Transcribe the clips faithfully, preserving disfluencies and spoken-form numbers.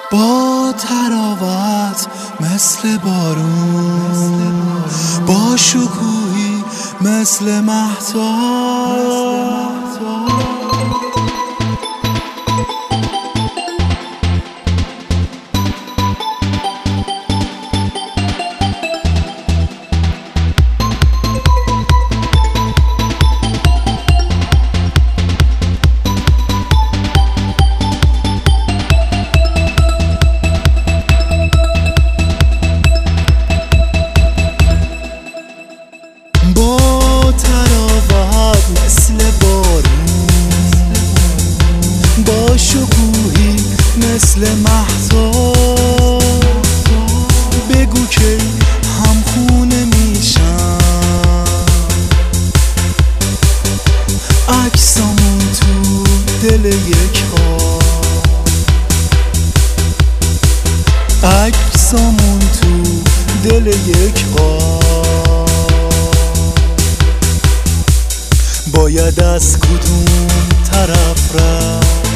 با تراوت مثل بارون، با شکوهی مثل مهتاب. با تراوت مثل بارون، با شکوهی مثل مهتاب. بگو که همخونه میشم، عکسامون تو دل یک خواب، عکسامون تو دل یک خواب. باید از کدوم طرف رفت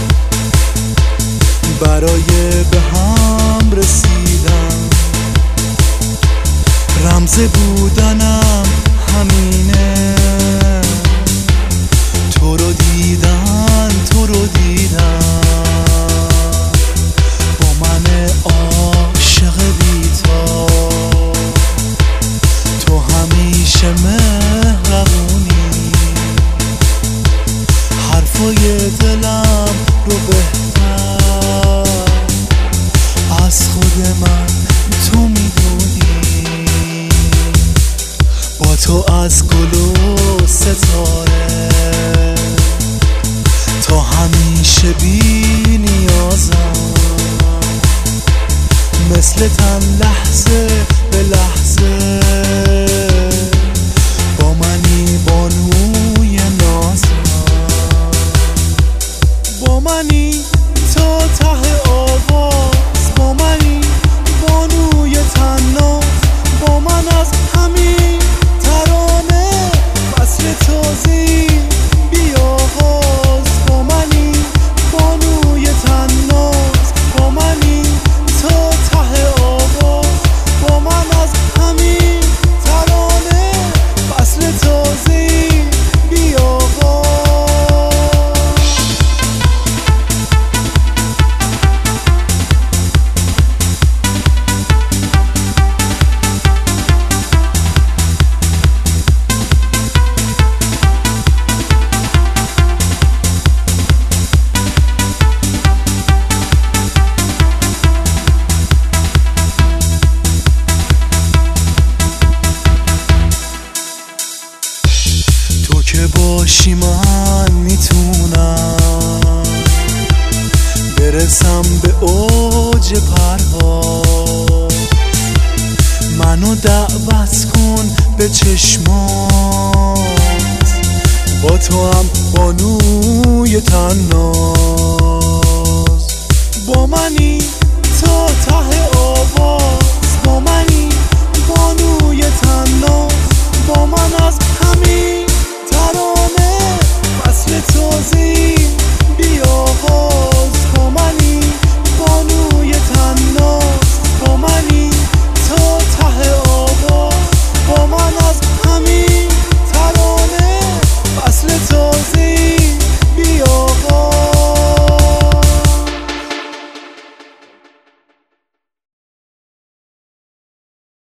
برای به هم رسیدن؟ رمز بودنم همینه، تو رو دیدن، تو رو دیدن. با من عاشق بی‌تاب، تو همیشه مهربونی. حرفای دلم رو بهتر از خود من تو میدونی. با تو از گل و ستاره تا همیشه بی نیازم، مثل تن لحظه به لحظه. با منی بانوی نازم، با منی تا ته آواز، با منی بانوی تناز. با من از همین ترانه فصل تازه‌ای بی آغاز. با منی بانوی تناز، با منی تا ته آواز. با من از همین ترانه فصل تازه‌ای بی آغاز. تو که باشی من میتونم برسم به اوج پرواز. منو دعوت کن به چشمات، با تو هم بانوی تناز.